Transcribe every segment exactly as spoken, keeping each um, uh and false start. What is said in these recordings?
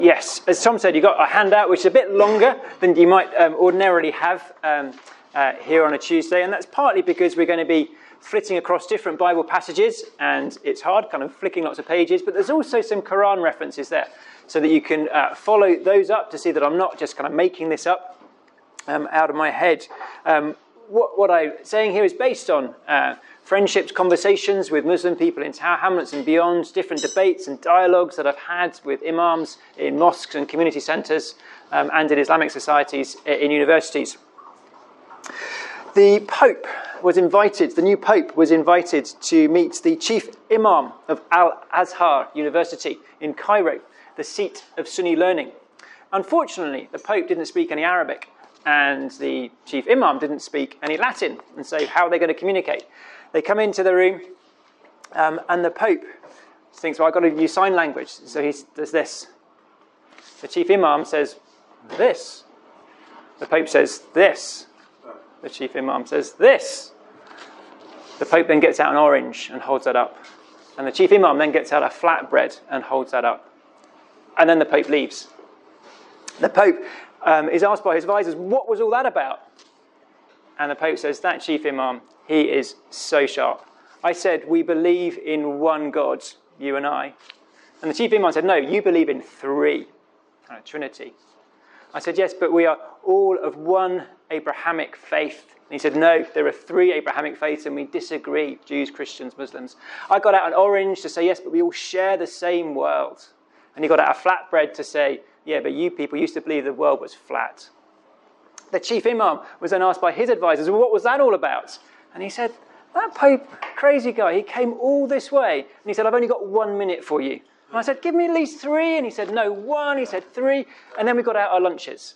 Yes, as Tom said, you've got a handout which is a bit longer than you might um, ordinarily have um, uh, here on a Tuesday, and that's partly because we're going to be flitting across different Bible passages, and it's hard, kind of flicking lots of pages, but there's also some Quran references there, so that you can uh, follow those up to see that I'm not just kind of making this up um, out of my head. Um, what, what I'm saying here is based on uh, friendships, conversations with Muslim people in Tower Hamlets and beyond, different debates and dialogues that I've had with imams in mosques and community centres um, and in Islamic societies in universities. The Pope was invited, the new Pope was invited to meet the chief imam of Al-Azhar University in Cairo, the seat of Sunni learning. Unfortunately, the Pope didn't speak any Arabic and the chief imam didn't speak any Latin, and so how are they going to communicate? They come into the room, um, and the Pope thinks, well, I've got to use sign language. So he does this. The chief imam says, this. The Pope says, this. The chief imam says, this. The Pope then gets out an orange and holds that up. And the chief imam then gets out a flatbread and holds that up. And then the Pope leaves. The Pope um, is asked by his advisors, what was all that about? And the Pope says, that chief imam, he is so sharp. I said, we believe in one God, you and I. And the chief imam said, no, you believe in three, uh, Trinity. I said, yes, but we are all of one Abrahamic faith. And he said, no, there are three Abrahamic faiths and we disagree, Jews, Christians, Muslims. I got out an orange to say, yes, but we all share the same world. And he got out a flatbread to say, yeah, but you people used to believe the world was flat. The chief imam was then asked by his advisors, well, what was that all about? And he said, that Pope, crazy guy, he came all this way. And he said, I've only got one minute for you. And I said, give me at least three. And he said, no, one. He said, three. And then we got out our lunches.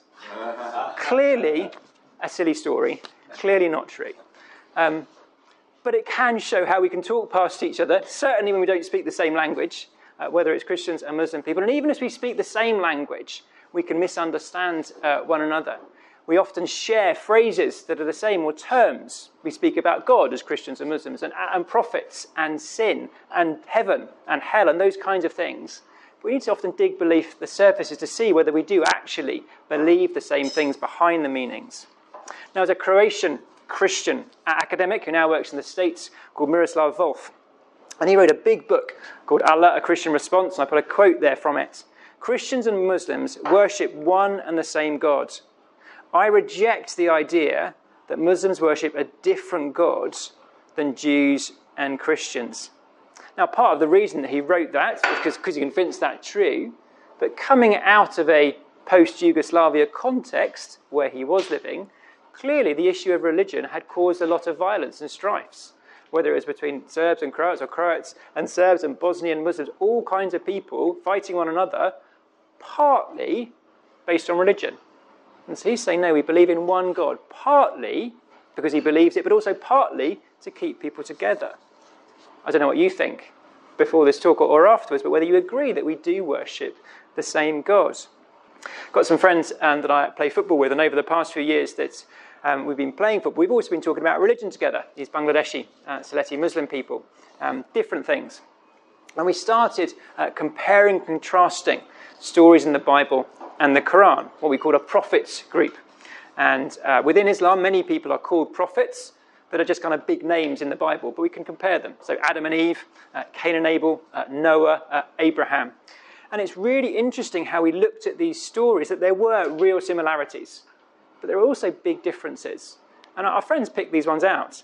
Clearly a silly story. Clearly not true. Um, but it can show how we can talk past each other, certainly when we don't speak the same language, uh, whether it's Christians and Muslim people. And even if we speak the same language, we can misunderstand uh, one another. We often share phrases that are the same, or terms. We speak about God as Christians and Muslims, and, and prophets, and sin, and heaven, and hell, and those kinds of things. But we need to often dig beneath the surfaces to see whether we do actually believe the same things behind the meanings. Now, there's a Croatian Christian academic who now works in the States called Miroslav Volf. And he wrote a big book called Allah, A Christian Response, and I put a quote there from it. Christians and Muslims worship one and the same God. I reject the idea that Muslims worship a different God than Jews and Christians. Now, part of the reason that he wrote that is because, because he convinced that true, but coming out of a post-Yugoslavia context where he was living, clearly the issue of religion had caused a lot of violence and strifes, whether it was between Serbs and Croats or Croats and Serbs and Bosnian Muslims, all kinds of people fighting one another, partly based on religion. And so he's saying, no, we believe in one God, partly because he believes it, but also partly to keep people together. I don't know what you think before this talk or afterwards, but whether you agree that we do worship the same God. Got some friends um, that I play football with, and over the past few years that um, we've been playing football, we've also been talking about religion together. These Bangladeshi, uh, Sylheti Muslim people, um, different things. And we started uh, comparing, contrasting stories in the Bible and the Quran, what we call a prophets group. And uh, within Islam, many people are called prophets that are just kind of big names in the Bible, but we can compare them. So Adam and Eve, uh, Cain and Abel, uh, Noah, uh, Abraham. And it's really interesting how we looked at these stories, that there were real similarities, but there were also big differences. And our friends picked these ones out,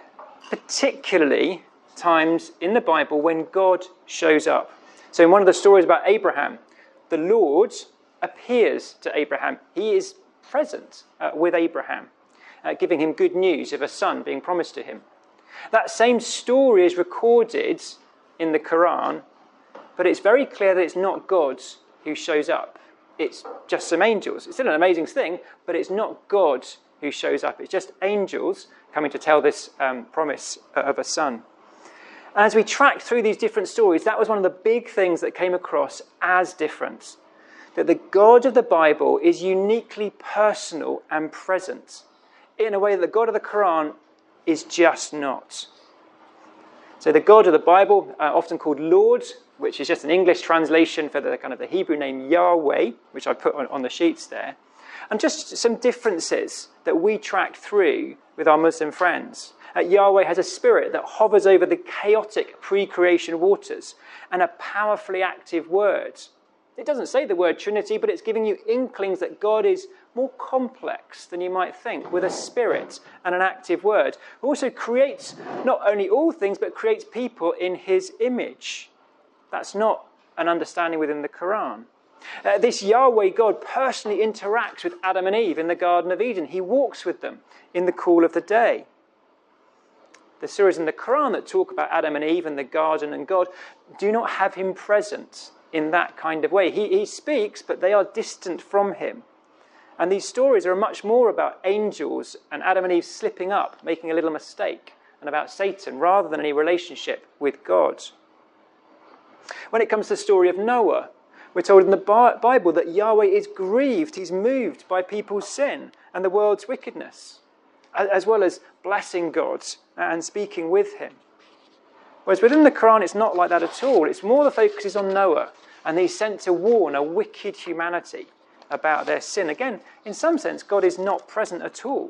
particularly times in the Bible when God shows up. So in one of the stories about Abraham, the Lord appears to Abraham. He is present uh, with Abraham, uh, giving him good news of a son being promised to him. That same story is recorded in the Quran, but it's very clear that it's not God who shows up. It's just some angels. It's still an amazing thing, but it's not God who shows up. It's just angels coming to tell this um, promise of a son. And as we tracked through these different stories, that was one of the big things that came across as different. That the God of the Bible is uniquely personal and present in a way that the God of the Quran is just not. So the God of the Bible, uh, often called Lord which is just an English translation for the kind of the Hebrew name Yahweh, which I put on, on the sheets there, and just some differences that we tracked through with our Muslim friends. Uh, Yahweh has a spirit that hovers over the chaotic pre-creation waters and a powerfully active word. It doesn't say the word Trinity, but it's giving you inklings that God is more complex than you might think, with a spirit and an active word, who also creates not only all things, but creates people in his image. That's not an understanding within the Quran. Uh, this Yahweh God personally interacts with Adam and Eve in the Garden of Eden. He walks with them in the cool of the day. The surahs in the Quran that talk about Adam and Eve and the garden and God do not have him present in that kind of way. He, he speaks, but they are distant from him. And these stories are much more about angels and Adam and Eve slipping up, making a little mistake, and about Satan, rather than any relationship with God. When it comes to the story of Noah, we're told in the Bible that Yahweh is grieved, he's moved by people's sin and the world's wickedness, as well as blessing God and speaking with him. Whereas within the Quran, it's not like that at all. It's more the focus is on Noah, and he's sent to warn a wicked humanity about their sin. Again, in some sense, God is not present at all.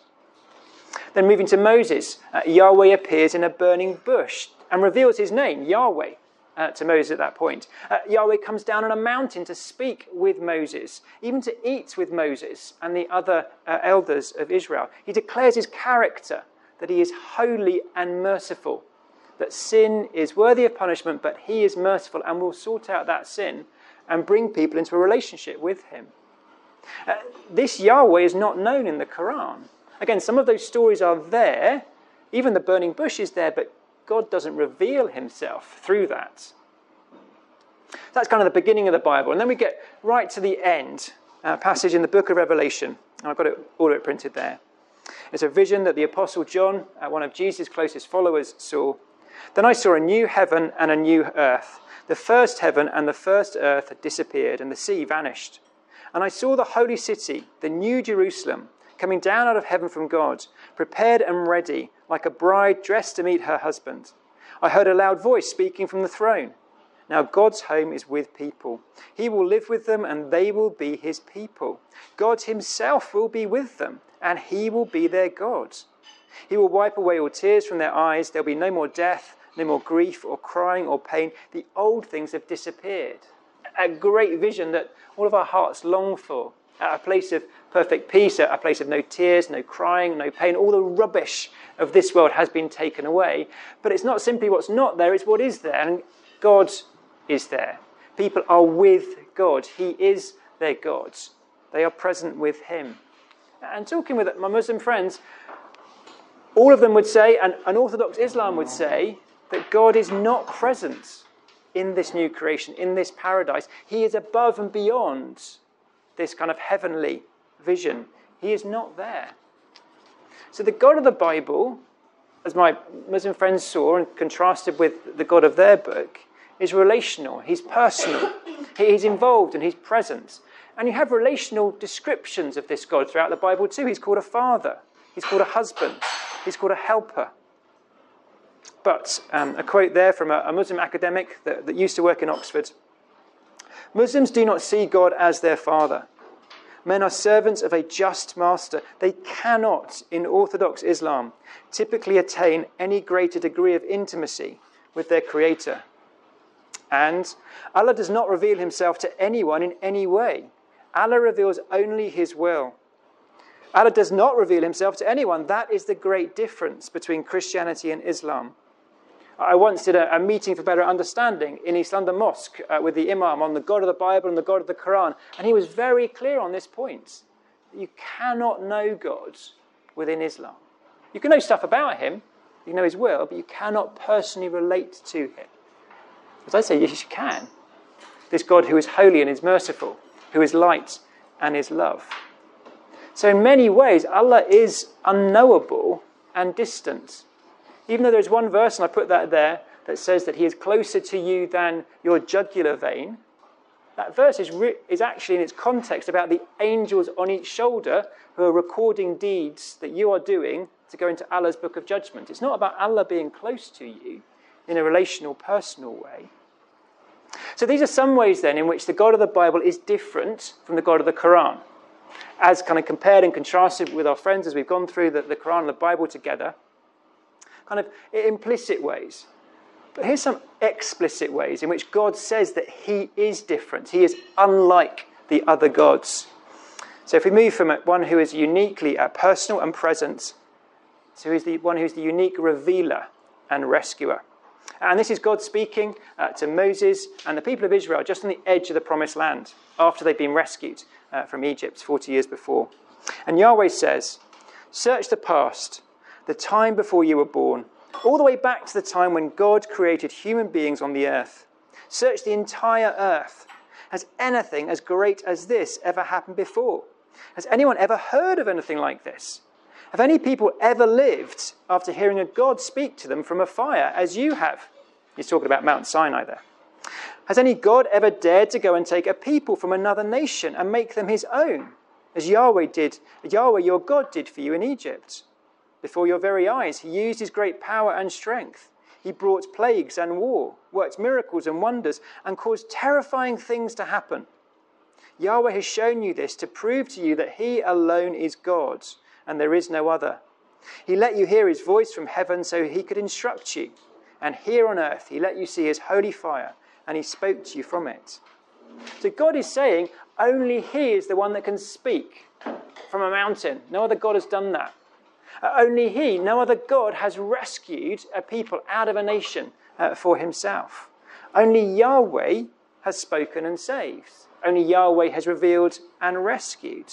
Then moving to Moses, uh, Yahweh appears in a burning bush and reveals his name, Yahweh, uh, to Moses at that point. Uh, Yahweh comes down on a mountain to speak with Moses, even to eat with Moses and the other uh, elders of Israel. He declares his character, that he is holy and merciful, that sin is worthy of punishment, but he is merciful and will sort out that sin and bring people into a relationship with him. Uh, this Yahweh is not known in the Quran. Again, some of those stories are there, even the burning bush is there, but God doesn't reveal himself through that. That's kind of the beginning of the Bible. And then we get right to the end, a passage in the book of Revelation. And I've got it, all of it printed there. It's a vision that the Apostle John, uh, one of Jesus' closest followers, saw. Then I saw a new heaven and a new earth. The first heaven and the first earth had disappeared, and the sea vanished. And I saw the holy city, the new Jerusalem, coming down out of heaven from God, prepared and ready, like a bride dressed to meet her husband. I heard a loud voice speaking from the throne. Now God's home is with people. He will live with them, and they will be his people. God himself will be with them, and he will be their God. He will wipe away all tears from their eyes. There'll be no more death, no more grief or crying or pain. The old things have disappeared. A great vision that all of our hearts long for. A place of perfect peace, a place of no tears, no crying, no pain. All the rubbish of this world has been taken away. But it's not simply what's not there, it's what is there. And God is there. People are with God. He is their God. They are present with him. And talking with my Muslim friends, all of them would say, and, and Orthodox Islam would say, that God is not present in this new creation, in this paradise. He is above and beyond this kind of heavenly vision. He is not there. So the God of the Bible, as my Muslim friends saw and contrasted with the God of their book, is relational. He's personal. He's involved and he's present. And you have relational descriptions of this God throughout the Bible too. He's called a father. He's called a husband. He's called a helper. But um, a quote there from a, a Muslim academic that, that used to work in Oxford. Muslims do not see God as their father. Men are servants of a just master. They cannot, in Orthodox Islam, typically attain any greater degree of intimacy with their creator. And Allah does not reveal himself to anyone in any way. Allah reveals only his will. Allah does not reveal himself to anyone. That is the great difference between Christianity and Islam. I once did a, a meeting for better understanding in East London Mosque uh, with the Imam on the God of the Bible and the God of the Quran. And he was very clear on this point. You cannot know God within Islam. You can know stuff about him, you know his will, but you cannot personally relate to him. As I say, yes, you can. This God who is holy and is merciful, who is light and is love. So in many ways, Allah is unknowable and distant. Even though there's one verse, and I put that there, that says that he is closer to you than your jugular vein, that verse is, re- is actually in its context about the angels on each shoulder who are recording deeds that you are doing to go into Allah's book of judgment. It's not about Allah being close to you in a relational, personal way. So these are some ways then in which the God of the Bible is different from the God of the Quran. As kind of compared and contrasted with our friends as we've gone through the, the Quran and the Bible together, kind of implicit ways. But here's some explicit ways in which God says that he is different. He is unlike the other gods. So if we move from one who is uniquely uh, personal and present to who's the one who's the unique revealer and rescuer. And this is God speaking uh, to Moses and the people of Israel just on the edge of the promised land after they've been rescued uh, from Egypt forty years before. And Yahweh says, "Search the past, the time before you were born, all the way back to the time when God created human beings on the earth. Search the entire earth. Has anything as great as this ever happened before? Has anyone ever heard of anything like this? Have any people ever lived after hearing a God speak to them from a fire, as you have?" He's talking about Mount Sinai there. "Has any God ever dared to go and take a people from another nation and make them his own, as Yahweh did, Yahweh your God did for you in Egypt? Before your very eyes, he used his great power and strength. He brought plagues and war, worked miracles and wonders, and caused terrifying things to happen. Yahweh has shown you this to prove to you that he alone is God, and there is no other. He let you hear his voice from heaven so he could instruct you. And here on earth, he let you see his holy fire, and he spoke to you from it." So God is saying only he is the one that can speak from a mountain. No other God has done that. Uh, only he, no other God, has rescued a people out of a nation uh, for himself. Only Yahweh has spoken and saved. Only Yahweh has revealed and rescued.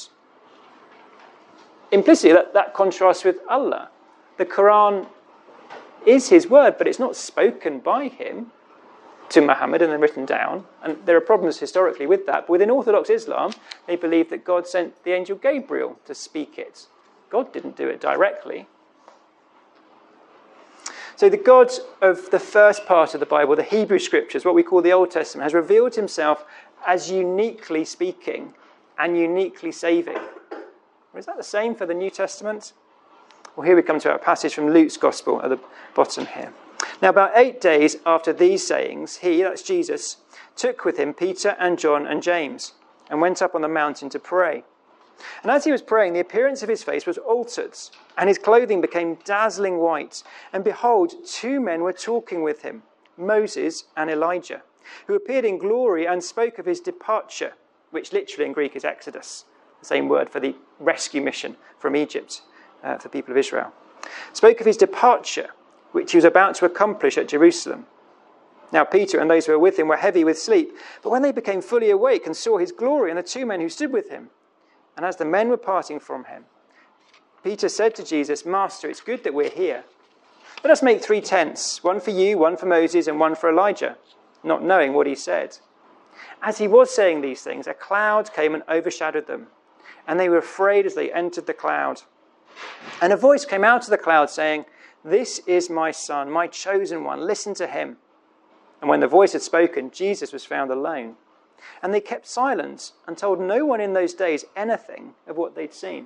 Implicitly, that, that contrasts with Allah. The Quran is his word, but it's not spoken by him to Muhammad and then written down. And there are problems historically with that. But within Orthodox Islam, they believe that God sent the angel Gabriel to speak it. God didn't do it directly. So the God of the first part of the Bible, the Hebrew Scriptures, what we call the Old Testament, has revealed himself as uniquely speaking and uniquely saving. Is that the same for the New Testament? Well, here we come to our passage from Luke's Gospel at the bottom here. "Now, about eight days after these sayings, he," that's Jesus, "took with him Peter and John and James and went up on the mountain to pray. And as he was praying, the appearance of his face was altered, and his clothing became dazzling white. And behold, two men were talking with him, Moses and Elijah, who appeared in glory and spoke of his departure," which literally in Greek is Exodus, the same word for the rescue mission from Egypt uh, for the people of Israel. "Spoke of his departure, which he was about to accomplish at Jerusalem. Now Peter and those who were with him were heavy with sleep, but when they became fully awake and saw his glory and the two men who stood with him, and as the men were parting from him, Peter said to Jesus, 'Master, it's good that we're here. Let us make three tents, one for you, one for Moses, and one for Elijah,' not knowing what he said. As he was saying these things, a cloud came and overshadowed them, and they were afraid as they entered the cloud. And a voice came out of the cloud saying, 'This is my son, my chosen one, listen to him.' And when the voice had spoken, Jesus was found alone. And they kept silence and told no one in those days anything of what they'd seen."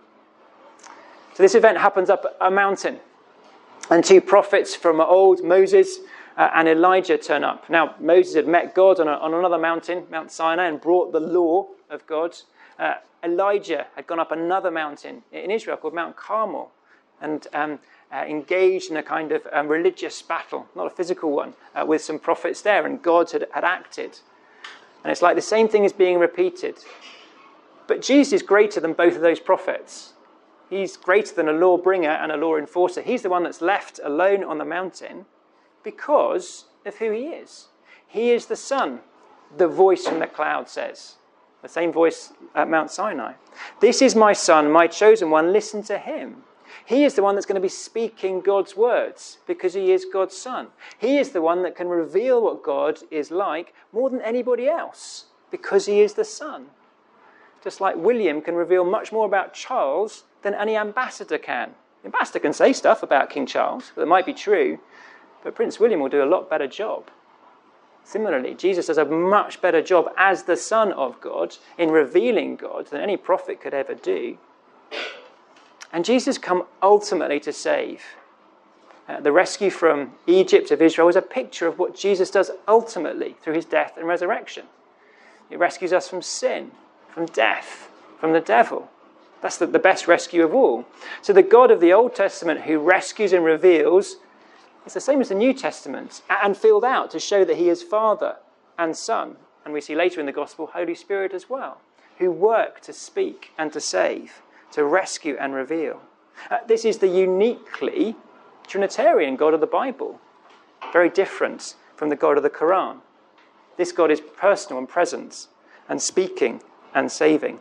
So this event happens up a mountain. And two prophets from old, Moses uh, and Elijah, turn up. Now, Moses had met God on, a, on another mountain, Mount Sinai, and brought the law of God. Uh, Elijah had gone up another mountain in Israel called Mount Carmel and um, uh, engaged in a kind of um, religious battle, not a physical one, uh, with some prophets there, and God had, had acted. And it's like the same thing is being repeated. But Jesus is greater than both of those prophets. He's greater than a law bringer and a law enforcer. He's the one that's left alone on the mountain because of who he is. He is the Son, the voice from the cloud says. The same voice at Mount Sinai. "This is my Son, my chosen one, listen to him." He is the one that's going to be speaking God's words because he is God's Son. He is the one that can reveal what God is like more than anybody else because he is the Son. Just like William can reveal much more about Charles than any ambassador can. The ambassador can say stuff about King Charles that might be true, but Prince William will do a lot better job. Similarly, Jesus does a much better job as the Son of God in revealing God than any prophet could ever do. And Jesus come ultimately to save. Uh, the rescue from Egypt of Israel is a picture of what Jesus does ultimately through his death and resurrection. He rescues us from sin, from death, from the devil. That's the, the best rescue of all. So the God of the Old Testament who rescues and reveals is the same as the New Testament, and filled out to show that he is Father and Son. And we see later in the Gospel, Holy Spirit as well, who work to speak and to save, to rescue and reveal. Uh, this is the uniquely Trinitarian God of the Bible, very different from the God of the Quran. This God is personal and present, and speaking and saving.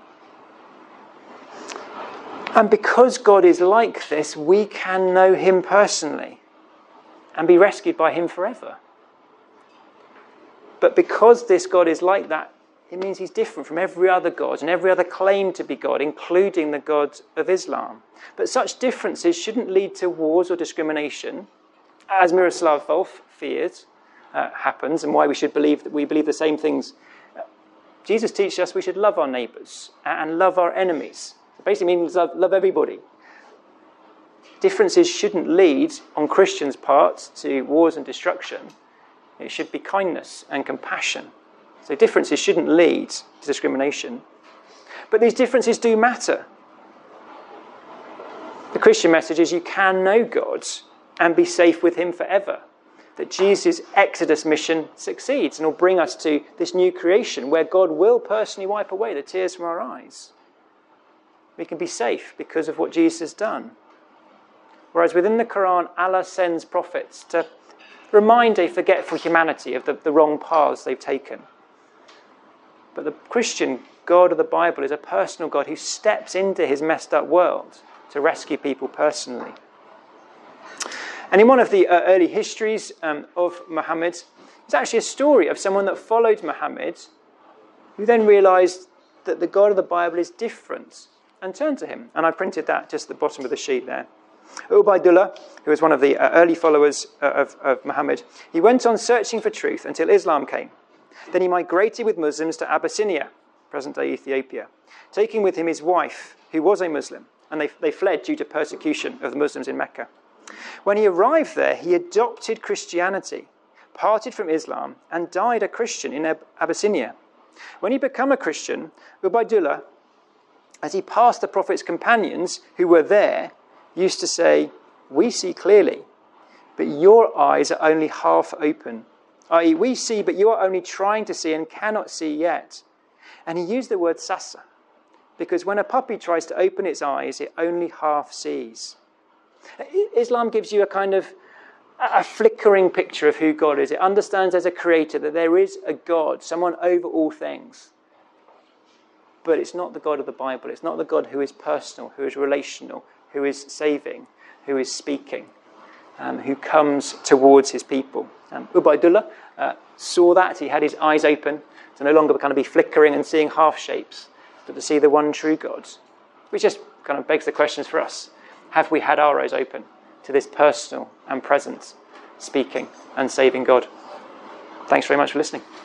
And because God is like this, we can know him personally and be rescued by him forever. But because this God is like that, it means he's different from every other God and every other claim to be God, including the God of Islam. But such differences shouldn't lead to wars or discrimination, as Miroslav Volf fears uh, happens, and why we should believe that we believe the same things. Jesus teaches us we should love our neighbours and love our enemies. It basically means love, love everybody. Differences shouldn't lead, on Christians' part, to wars and destruction. It should be kindness and compassion. So differences shouldn't lead to discrimination. But these differences do matter. The Christian message is you can know God and be safe with him forever. That Jesus' Exodus mission succeeds and will bring us to this new creation where God will personally wipe away the tears from our eyes. We can be safe because of what Jesus has done. Whereas within the Quran, Allah sends prophets to remind a forgetful humanity of the, the wrong paths they've taken. But the Christian God of the Bible is a personal God who steps into his messed up world to rescue people personally. And in one of the uh, early histories um, of Muhammad, it's actually a story of someone that followed Muhammad who then realised that the God of the Bible is different and turned to him. And I printed that just at the bottom of the sheet there. Ubaydullah, who was one of the uh, early followers uh, of, of Muhammad, he went on searching for truth until Islam came. Then he migrated with Muslims to Abyssinia, present-day Ethiopia, taking with him his wife, who was a Muslim, and they, they fled due to persecution of the Muslims in Mecca. When he arrived there, he adopted Christianity, parted from Islam, and died a Christian in Ab- Abyssinia. When he became a Christian, Ubaydullah, as he passed the Prophet's companions who were there, used to say, "We see clearly, but your eyes are only half open. that is, we see, but you are only trying to see and cannot see yet." And he used the word sasa, because when a puppy tries to open its eyes, it only half sees. Islam gives you a kind of a flickering picture of who God is. It understands as a creator that there is a God, someone over all things. But it's not the God of the Bible. It's not the God who is personal, who is relational, who is saving, who is speaking, um, who comes towards his people. Um, Ubaydullah uh, saw that. He had his eyes open to no longer kind of be flickering and seeing half shapes, but to see the one true God. Which just kind of begs the questions for us. Have we had our eyes open to this personal and present, speaking and saving God? Thanks very much for listening.